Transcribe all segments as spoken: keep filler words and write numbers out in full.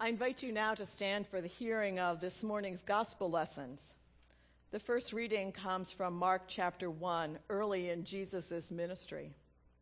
I invite you now to stand for the hearing of this morning's gospel lessons. The first reading comes from Mark chapter one, early in Jesus' ministry.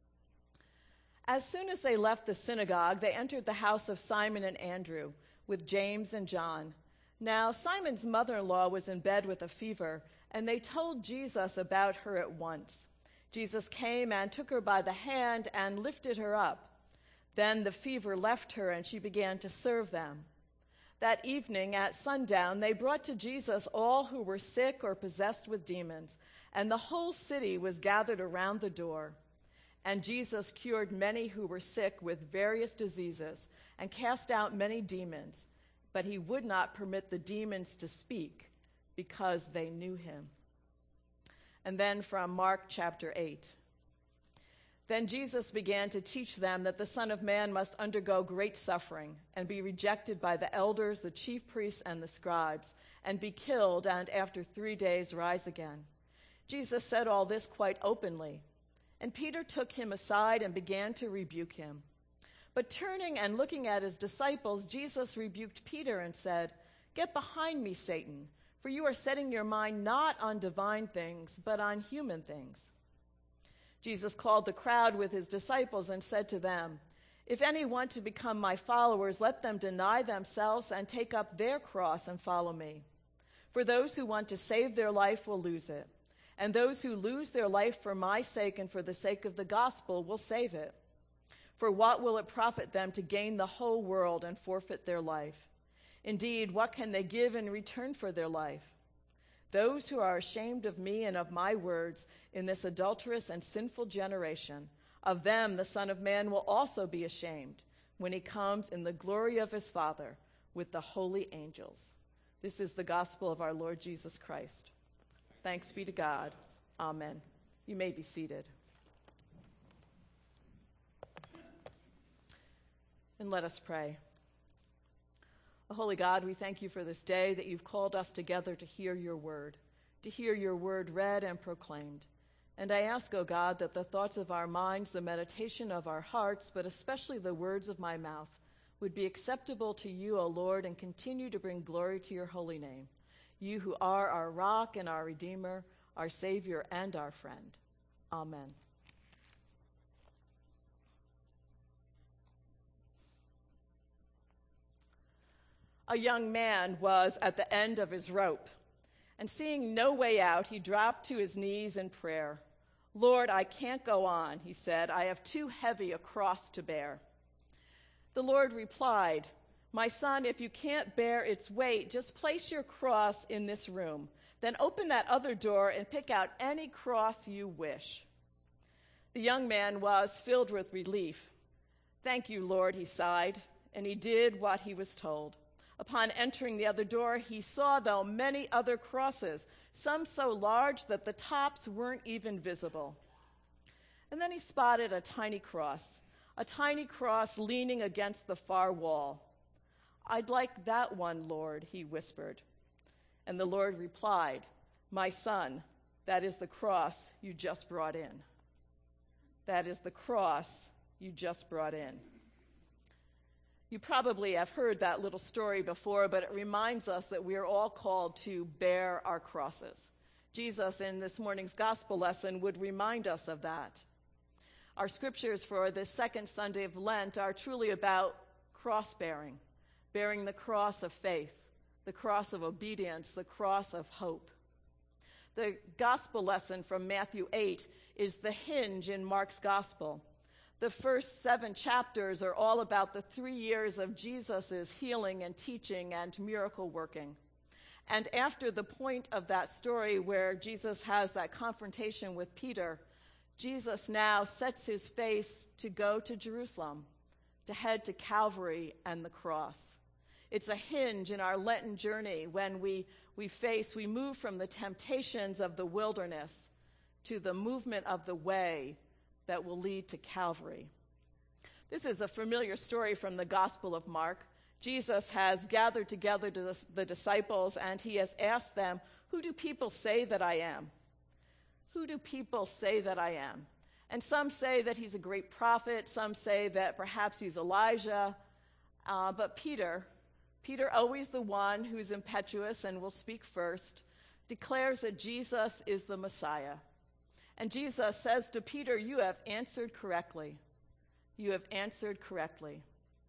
As soon as they left the synagogue, they entered the house of Simon and Andrew with James and John. Now Simon's mother-in-law was in bed with a fever, and they told Jesus about her at once. Jesus came and took her by the hand and lifted her up. Then the fever left her, and she began to serve them. That evening at sundown, they brought to Jesus all who were sick or possessed with demons, and the whole city was gathered around the door. And Jesus cured many who were sick with various diseases and cast out many demons, but he would not permit the demons to speak because they knew him. And then from Mark chapter eight. Then Jesus began to teach them that the Son of Man must undergo great suffering and be rejected by the elders, the chief priests, and the scribes, and be killed, and after three days rise again. Jesus said all this quite openly, and Peter took him aside and began to rebuke him. But turning and looking at his disciples, Jesus rebuked Peter and said, "Get behind me, Satan, for you are setting your mind not on divine things, but on human things." Jesus called the crowd with his disciples and said to them, "If any want to become my followers, let them deny themselves and take up their cross and follow me. For those who want to save their life will lose it, and those who lose their life for my sake and for the sake of the gospel will save it. For what will it profit them to gain the whole world and forfeit their life? Indeed, what can they give in return for their life? Those who are ashamed of me and of my words in this adulterous and sinful generation, of them the Son of Man will also be ashamed when he comes in the glory of his Father with the holy angels." This is the gospel of our Lord Jesus Christ. Thanks be to God. Amen. You may be seated. And let us pray. O holy God, we thank you for this day that you've called us together to hear your word, to hear your word read and proclaimed. And I ask, O God, that the thoughts of our minds, the meditation of our hearts, but especially the words of my mouth, would be acceptable to you, O Lord, and continue to bring glory to your holy name, you who are our rock and our Redeemer, our Savior and our friend. Amen. A young man was at the end of his rope, and seeing no way out, he dropped to his knees in prayer. "Lord, I can't go on," he said. "I have too heavy a cross to bear." The Lord replied, "My son, if you can't bear its weight, just place your cross in this room. Then open that other door and pick out any cross you wish." The young man was filled with relief. "Thank you, Lord," he sighed, and he did what he was told. Upon entering the other door, he saw, though, many other crosses, some so large that the tops weren't even visible. And then he spotted a tiny cross, a tiny cross leaning against the far wall. "I'd like that one, Lord," he whispered. And the Lord replied, "My son, that is the cross you just brought in. That is the cross you just brought in." You probably have heard that little story before, but it reminds us that we are all called to bear our crosses. Jesus, in this morning's gospel lesson, would remind us of that. Our scriptures for this second Sunday of Lent are truly about cross-bearing, bearing the cross of faith, the cross of obedience, the cross of hope. The gospel lesson from Matthew eight is the hinge in Mark's gospel. The first seven chapters are all about the three years of Jesus' healing and teaching and miracle working. And after the point of that story where Jesus has that confrontation with Peter, Jesus now sets his face to go to Jerusalem, to head to Calvary and the cross. It's a hinge in our Lenten journey when we, we face, we move from the temptations of the wilderness to the movement of the way that will lead to Calvary. This is a familiar story from the Gospel of Mark. Jesus has gathered together the disciples, and he has asked them, "Who do people say that I am? Who do people say that I am?" And some say that he's a great prophet. Some say that perhaps he's Elijah. Uh, but Peter, Peter, always the one who's impetuous and will speak first, declares that Jesus is the Messiah. And Jesus says to Peter, "You have answered correctly. You have answered correctly."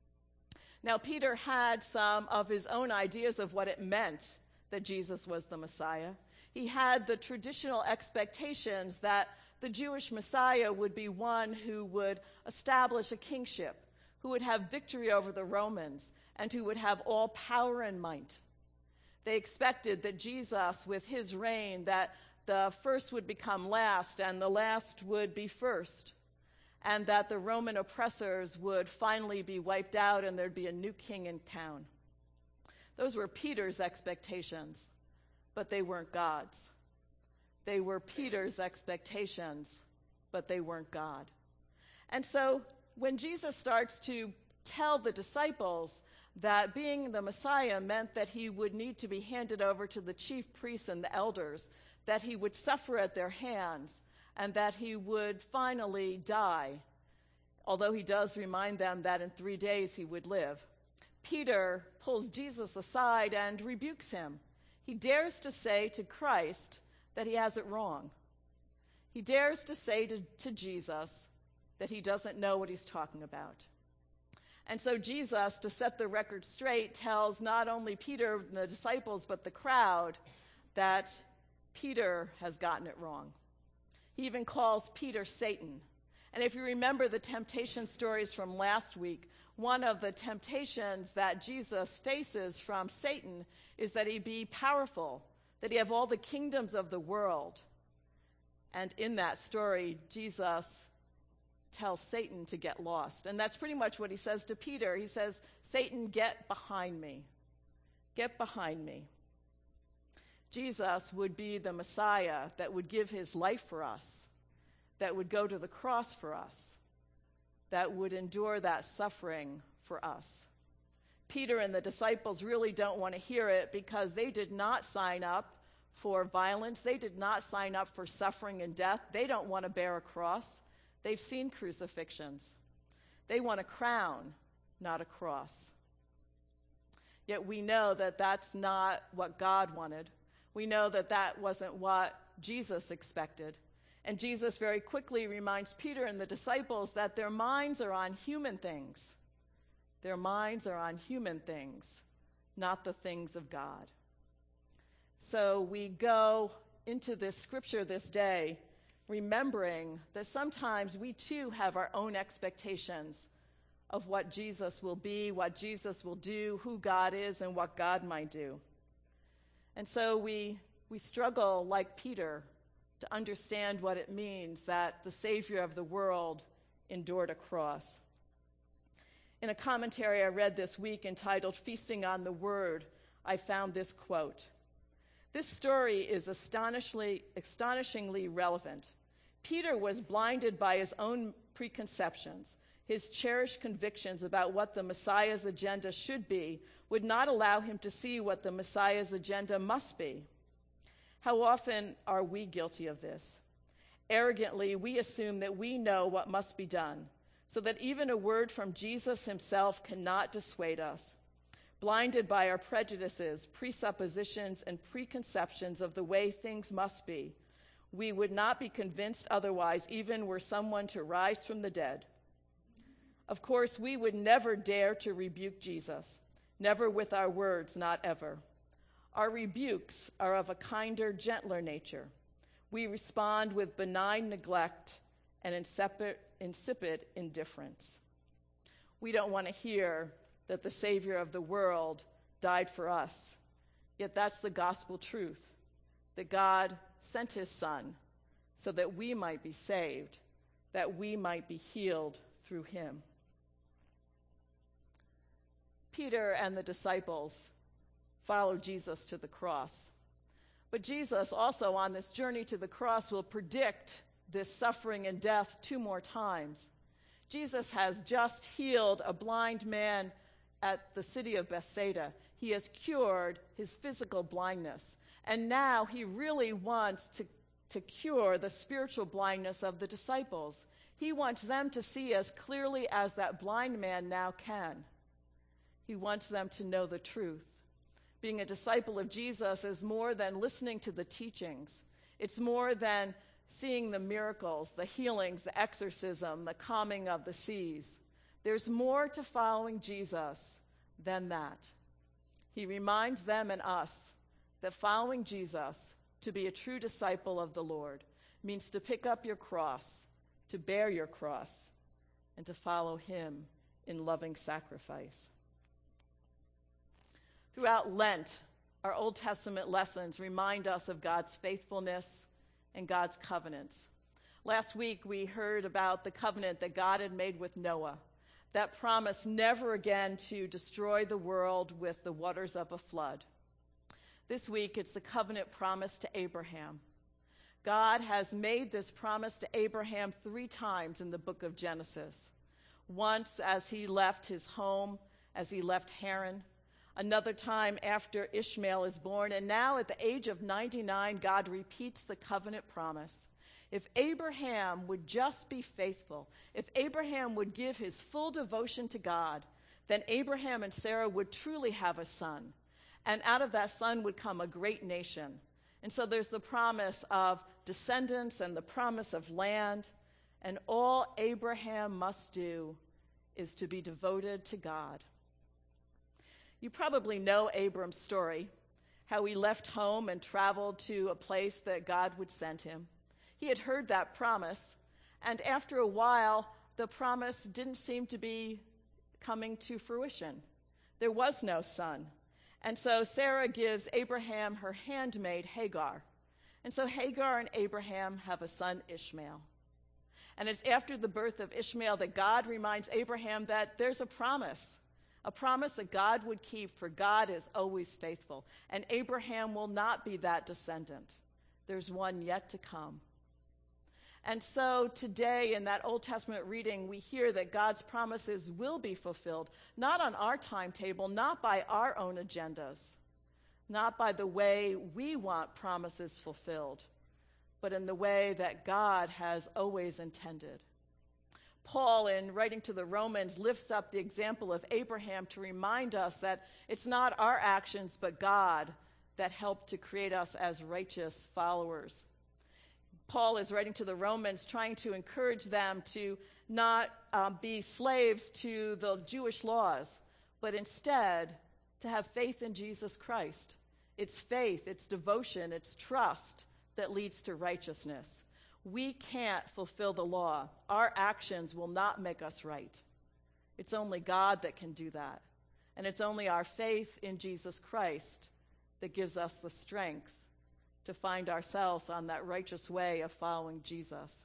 Now, Peter had some of his own ideas of what it meant that Jesus was the Messiah. He had the traditional expectations that the Jewish Messiah would be one who would establish a kingship, who would have victory over the Romans, and who would have all power and might. They expected that Jesus, with his reign, that the first would become last and the last would be first, and that the Roman oppressors would finally be wiped out and there'd be a new king in town. Those were Peter's expectations, but they weren't God's. They were Peter's expectations, but they weren't God. And so when Jesus starts to tell the disciples that being the Messiah meant that he would need to be handed over to the chief priests and the elders, that he would suffer at their hands, and that he would finally die, although he does remind them that in three days he would live, Peter pulls Jesus aside and rebukes him. He dares to say to Christ that he has it wrong. He dares to say to, to Jesus that he doesn't know what he's talking about. And so Jesus, to set the record straight, tells not only Peter and the disciples, but the crowd that Peter has gotten it wrong. He even calls Peter Satan. And if you remember the temptation stories from last week, one of the temptations that Jesus faces from Satan is that he be powerful, that he have all the kingdoms of the world. And in that story, Jesus tells Satan to get lost. And that's pretty much what he says to Peter. He says, "Satan, get behind me. Get behind me." Jesus would be the Messiah that would give his life for us, that would go to the cross for us, that would endure that suffering for us. Peter and the disciples really don't want to hear it because they did not sign up for violence. They did not sign up for suffering and death. They don't want to bear a cross. They've seen crucifixions. They want a crown, not a cross. Yet we know that that's not what God wanted. We know that that wasn't what Jesus expected. And Jesus very quickly reminds Peter and the disciples that their minds are on human things. Their minds are on human things, not the things of God. So we go into this scripture this day remembering that sometimes we too have our own expectations of what Jesus will be, what Jesus will do, who God is, and what God might do. And so we we struggle, like Peter, to understand what it means that the Savior of the world endured a cross. In a commentary I read this week entitled "Feasting on the Word," I found this quote: "This story is astonishingly, astonishingly relevant. Peter was blinded by his own preconceptions. His cherished convictions about what the Messiah's agenda should be would not allow him to see what the Messiah's agenda must be. How often are we guilty of this? Arrogantly, we assume that we know what must be done, so that even a word from Jesus himself cannot dissuade us. Blinded by our prejudices, presuppositions, and preconceptions of the way things must be, we would not be convinced otherwise even were someone to rise from the dead. Of course, we would never dare to rebuke Jesus, never with our words, not ever. Our rebukes are of a kinder, gentler nature. We respond with benign neglect and insipid, insipid indifference. We don't want to hear that the Savior of the world died for us, yet that's the gospel truth, that God sent his Son so that we might be saved, that we might be healed through him. Peter and the disciples followed Jesus to the cross. But Jesus also on this journey to the cross will predict this suffering and death two more times. Jesus has just healed a blind man at the city of Bethsaida. He has cured his physical blindness. And now he really wants to, to cure the spiritual blindness of the disciples. He wants them to see as clearly as that blind man now can. He wants them to know the truth. Being a disciple of Jesus is more than listening to the teachings. It's more than seeing the miracles, the healings, the exorcism, the calming of the seas. There's more to following Jesus than that. He reminds them and us that following Jesus, to be a true disciple of the Lord, means to pick up your cross, to bear your cross, and to follow him in loving sacrifice. Throughout Lent, our Old Testament lessons remind us of God's faithfulness and God's covenants. Last week, we heard about the covenant that God had made with Noah, that promise never again to destroy the world with the waters of a flood. This week, it's the covenant promise to Abraham. God has made this promise to Abraham three times in the book of Genesis. Once as he left his home, as he left Haran. Another time after Ishmael is born. And now at the age of ninety-nine, God repeats the covenant promise. If Abraham would just be faithful, if Abraham would give his full devotion to God, then Abraham and Sarah would truly have a son. And out of that son would come a great nation. And so there's the promise of descendants and the promise of land. And all Abraham must do is to be devoted to God. You probably know Abram's story, how he left home and traveled to a place that God would send him. He had heard that promise, and after a while, the promise didn't seem to be coming to fruition. There was no son. And so Sarah gives Abraham her handmaid, Hagar. And so Hagar and Abraham have a son, Ishmael. And it's after the birth of Ishmael that God reminds Abraham that there's a promise, a promise that God would keep, for God is always faithful. And Abraham will not be that descendant. There's one yet to come. And so today in that Old Testament reading, we hear that God's promises will be fulfilled, not on our timetable, not by our own agendas, not by the way we want promises fulfilled, but in the way that God has always intended. Paul, in writing to the Romans, lifts up the example of Abraham to remind us that it's not our actions, but God that helped to create us as righteous followers. Paul is writing to the Romans, trying to encourage them to not um, be slaves to the Jewish laws, but instead to have faith in Jesus Christ. It's faith, it's devotion, it's trust that leads to righteousness. We can't fulfill the law. Our actions will not make us right. It's only God that can do that. And it's only our faith in Jesus Christ that gives us the strength to find ourselves on that righteous way of following Jesus.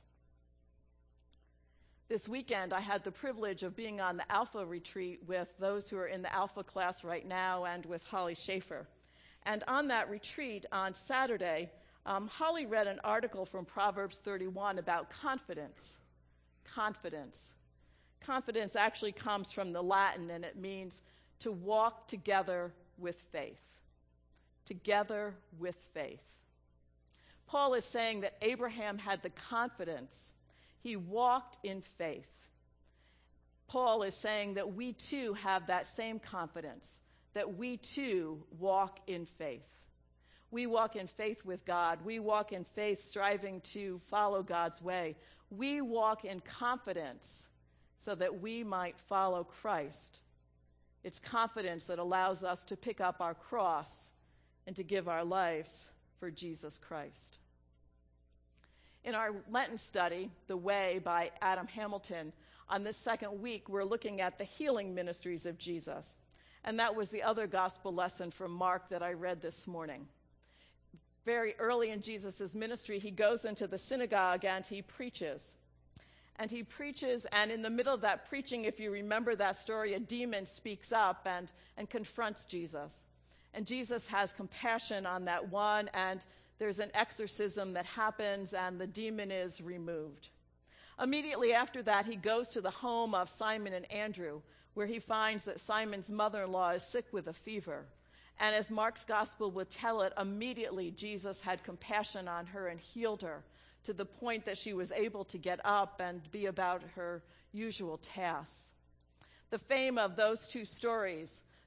This weekend, I had the privilege of being on the Alpha retreat with those who are in the Alpha class right now and with Holly Schaefer. And on that retreat on Saturday, um, Holly read an article from Proverbs thirty-one about confidence. Confidence. Confidence actually comes from the Latin, and it means to walk together with faith. Together with faith. Paul is saying that Abraham had the confidence. He walked in faith. Paul is saying that we too have that same confidence, that we too walk in faith. We walk in faith with God. We walk in faith striving to follow God's way. We walk in confidence so that we might follow Christ. It's confidence that allows us to pick up our cross and to give our lives for Jesus Christ. In our Lenten study, The Way by Adam Hamilton, on this second week, we're looking at the healing ministries of Jesus. And that was the other gospel lesson from Mark that I read this morning. Very early in Jesus' ministry, he goes into the synagogue and he preaches. And he preaches, and in the middle of that preaching, if you remember that story, a demon speaks up and, and confronts Jesus. And Jesus has compassion on that one, and there's an exorcism that happens, and the demon is removed. Immediately after that, he goes to the home of Simon and Andrew, where he finds that Simon's mother-in-law is sick with a fever. And as Mark's gospel would tell it, immediately Jesus had compassion on her and healed her to the point that she was able to get up and be about her usual tasks. The fame of those two stories,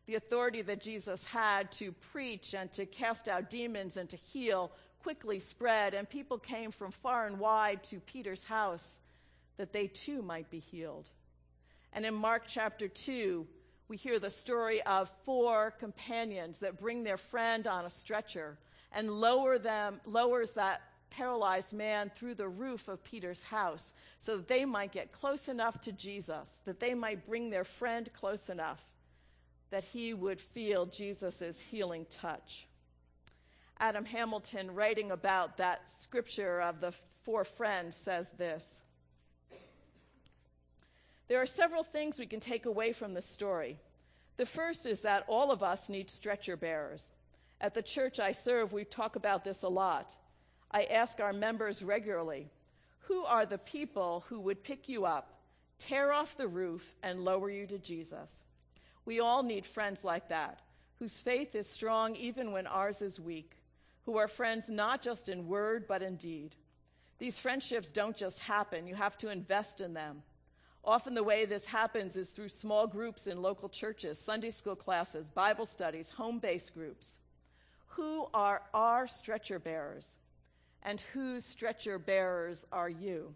The authority that Jesus had to preach and to cast out demons and to heal quickly spread, and people came from far and wide to Peter's house that they too might be healed. And in Mark chapter two, we hear the story of four companions that bring their friend on a stretcher and lower them, lowers that paralyzed man through the roof of Peter's house so that they might get close enough to Jesus, that they might bring their friend close enough that he would feel Jesus' healing touch. Adam Hamilton, writing about that scripture of the four friends, says this: there are several things we can take away from this story. The first is that all of us need stretcher bearers. At the church I serve, we talk about this a lot. I ask our members regularly, who are the people who would pick you up, tear off the roof, and lower you to Jesus? We all need friends like that, whose faith is strong even when ours is weak, who are friends not just in word but in deed. These friendships don't just happen. You have to invest in them. Often the way this happens is through small groups in local churches, Sunday school classes, Bible studies, home-based groups. Who are our stretcher bearers? And whose stretcher bearers are you?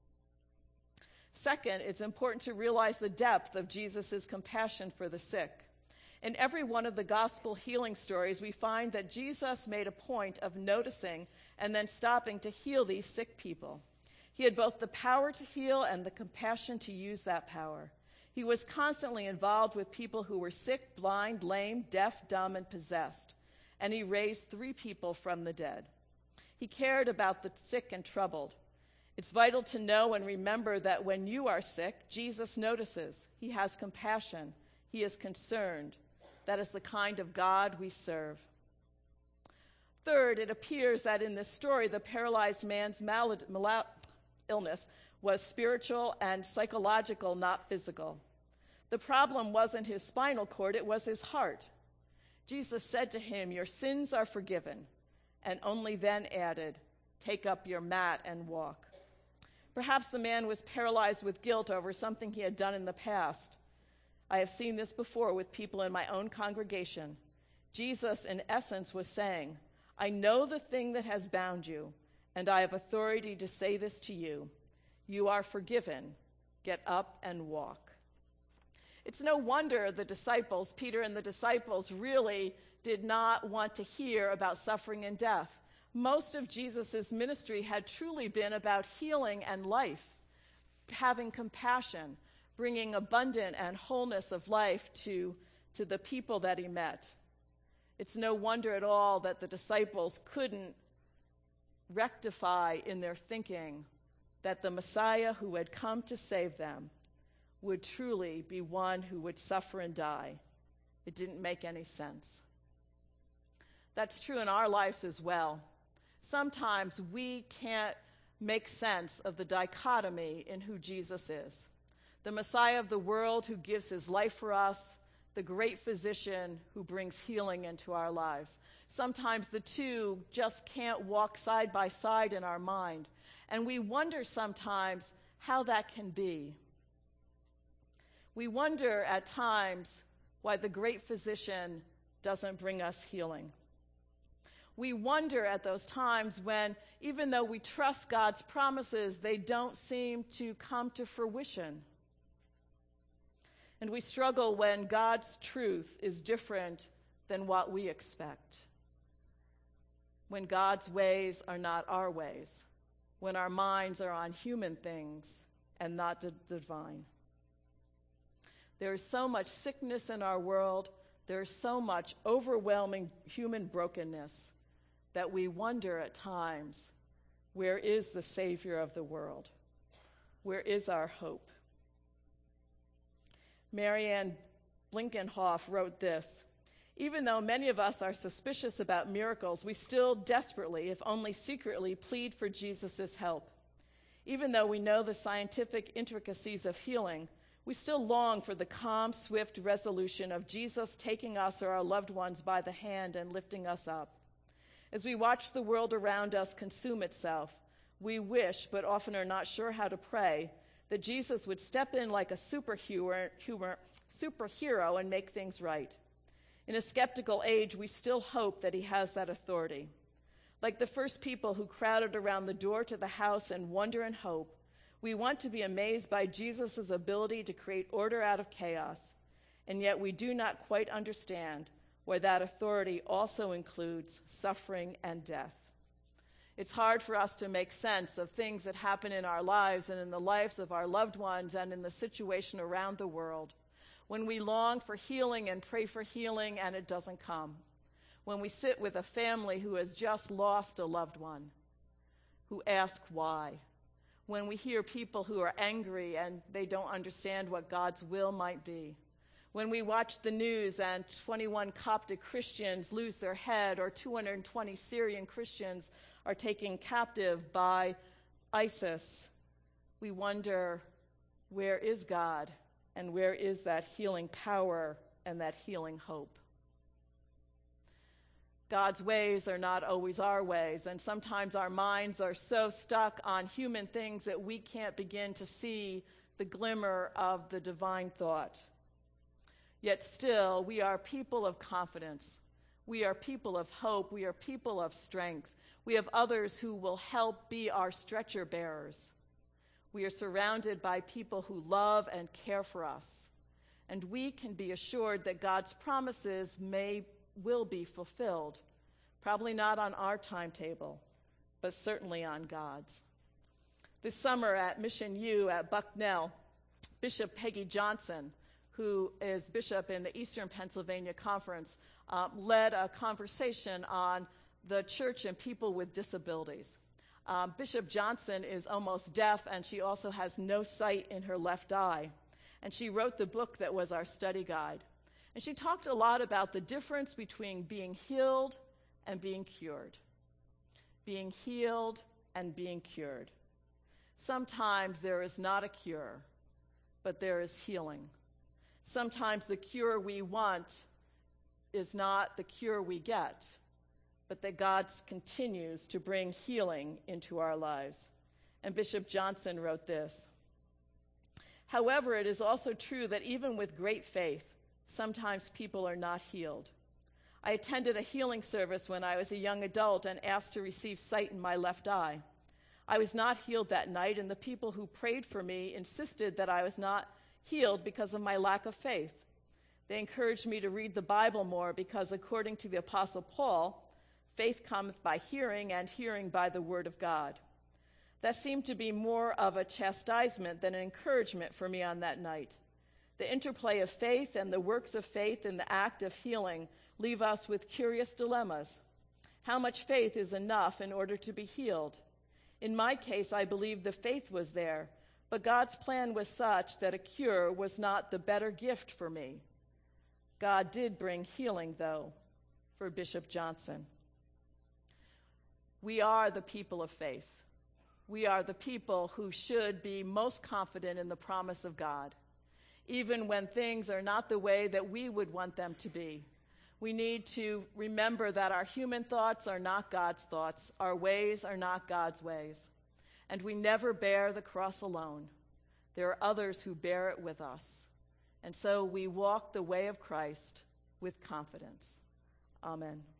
Second, it's important to realize the depth of Jesus' compassion for the sick. In every one of the gospel healing stories, we find that Jesus made a point of noticing and then stopping to heal these sick people. He had both the power to heal and the compassion to use that power. He was constantly involved with people who were sick, blind, lame, deaf, dumb, and possessed. And he raised three people from the dead. He cared about the sick and troubled. It's vital to know and remember that when you are sick, Jesus notices. He has compassion. He is concerned. That is the kind of God we serve. Third, it appears that in this story, the paralyzed man's malad- mal- illness was spiritual and psychological, not physical. The problem wasn't his spinal cord, it was his heart. Jesus said to him, "Your sins are forgiven," and only then added, "Take up your mat and walk." Perhaps the man was paralyzed with guilt over something he had done in the past. I have seen this before with people in my own congregation. Jesus, in essence, was saying, "I know the thing that has bound you, and I have authority to say this to you. You are forgiven. Get up and walk." It's no wonder the disciples, Peter and the disciples, really did not want to hear about suffering and death. Most of Jesus' ministry had truly been about healing and life, having compassion, bringing abundant and wholeness of life to, to the people that he met. It's no wonder at all that the disciples couldn't rectify in their thinking that the Messiah who had come to save them would truly be one who would suffer and die. It didn't make any sense. That's true in our lives as well. Sometimes we can't make sense of the dichotomy in who Jesus is. The Messiah of the world who gives his life for us, the great physician who brings healing into our lives. Sometimes the two just can't walk side by side in our mind, and we wonder sometimes how that can be. We wonder at times why the great physician doesn't bring us healing. We wonder at those times when, even though we trust God's promises, they don't seem to come to fruition. And we struggle when God's truth is different than what we expect. When God's ways are not our ways. When our minds are on human things and not the divine. There is so much sickness in our world. There is so much overwhelming human brokenness that we wonder at times, where is the Savior of the world? Where is our hope? Marianne Blinkenhoff wrote this: "Even though many of us are suspicious about miracles, we still desperately, if only secretly, plead for Jesus' help. Even though we know the scientific intricacies of healing, we still long for the calm, swift resolution of Jesus taking us or our loved ones by the hand and lifting us up. As we watch the world around us consume itself, we wish, but often are not sure how to pray, that Jesus would step in like a superhero, superhero and make things right. In a skeptical age, we still hope that he has that authority. Like the first people who crowded around the door to the house in wonder and hope, we want to be amazed by Jesus' ability to create order out of chaos, and yet we do not quite understand why that authority also includes suffering and death. It's hard for us to make sense of things that happen in our lives and in the lives of our loved ones and in the situation around the world. When we long for healing and pray for healing and it doesn't come. When we sit with a family who has just lost a loved one, who ask why. When we hear people who are angry and they don't understand what God's will might be. When we watch the news and twenty-one Coptic Christians lose their head, or two hundred twenty Syrian Christians are taken captive by ISIS, we wonder, where is God and where is that healing power and that healing hope? God's ways are not always our ways, and sometimes our minds are so stuck on human things that we can't begin to see the glimmer of the divine thought. Yet still, we are people of confidence. We are people of hope. We are people of strength. We have others who will help be our stretcher bearers. We are surrounded by people who love and care for us, and we can be assured that God's promises may will be fulfilled, probably not on our timetable, but certainly on God's. This summer at Mission U at Bucknell, Bishop Peggy Johnson, who is bishop in the Eastern Pennsylvania Conference, um, led a conversation on the church and people with disabilities. Um, Bishop Johnson is almost deaf, and she also has no sight in her left eye. And she wrote the book that was our study guide. And she talked a lot about the difference between being healed and being cured. Being healed and being cured. Sometimes there is not a cure, but there is healing. Sometimes the cure we want is not the cure we get, but that God continues to bring healing into our lives. And Bishop Johnson wrote this: "However, it is also true that even with great faith, sometimes people are not healed. I attended a healing service when I was a young adult and asked to receive sight in my left eye. I was not healed that night, and the people who prayed for me insisted that I was not healed because of my lack of faith. They encouraged me to read the Bible more because, according to the Apostle Paul, faith cometh by hearing, and hearing by the word of God. That seemed to be more of a chastisement than an encouragement for me on that night. The interplay of faith and the works of faith in the act of healing leave us with curious dilemmas. How much faith is enough in order to be healed? In my case, I believe the faith was there, but God's plan was such that a cure was not the better gift for me. God did bring healing, though, for Bishop Johnson. We are the people of faith. We are the people who should be most confident in the promise of God, even when things are not the way that we would want them to be. We need to remember that our human thoughts are not God's thoughts. Our ways are not God's ways. And we never bear the cross alone. There are others who bear it with us. And so we walk the way of Christ with confidence. Amen.